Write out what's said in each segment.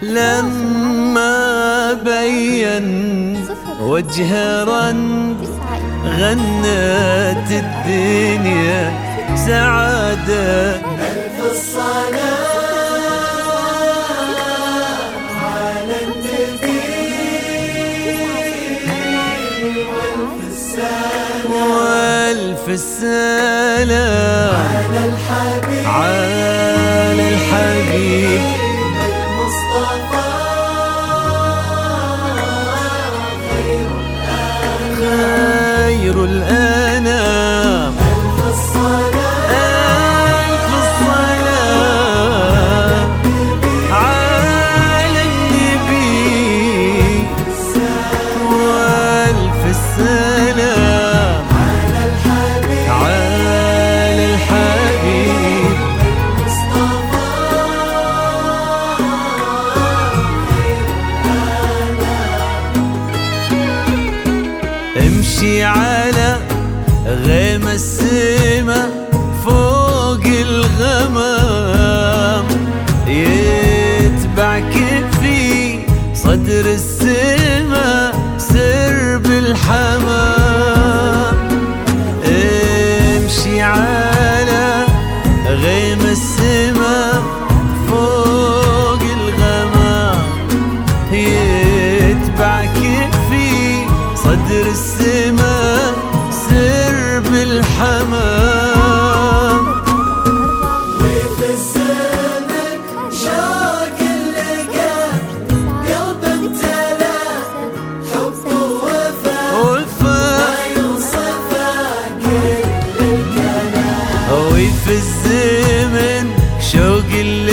لما بين وجهه غنت الدنيا سعادة. ألف الصلاة على النبي وألف السلام على الحبيب المصطفى خير الأنام. ألف الصلاة على النبي وألف السلام على الحبيب المصطفى امشي على غيم السما فوق الغمام، يتبعك في صدر السما سرب الحمام. امشي على غيم السما فوق الغمام، يتبعك في صدر السما سرب الحمام. وفي الزمن شوق اللقاء قلب امتلا حب ووفاء ما يوصفه كل الكلام. وفي الزمن شوق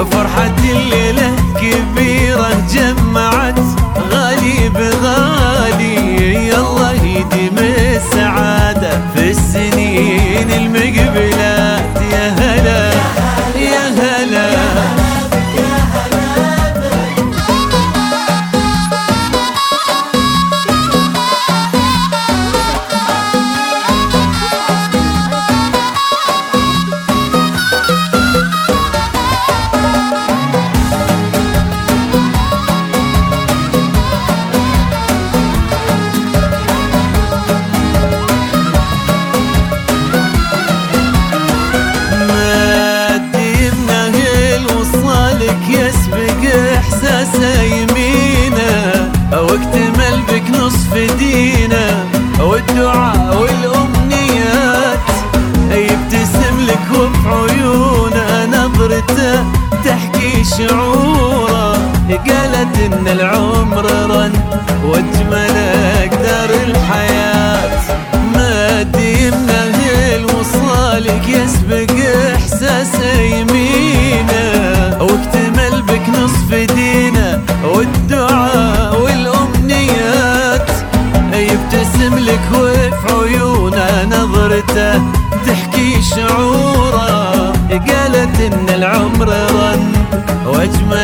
فرحة الليلة كبيرة جمعت غالي بغالي، يلا يديم السعادة في السنين المقبلات. يا هلا يا هلا يمينه واكتمل بك نصف دينه، والدعاء والأمنيات يبتسم لك وفي عيونه نظرته تحكي شعوره. قالت إن العمر رن واجمل أقدار الحياة، ما ديمنا الوصالك يسبق إحساسه يمينه، واكتمل بك نصف دينه والدعاء والأمنيات يبتسم لك وفي عيونه نظرته تحكي شعوره. قالت إن العمر رن واجمل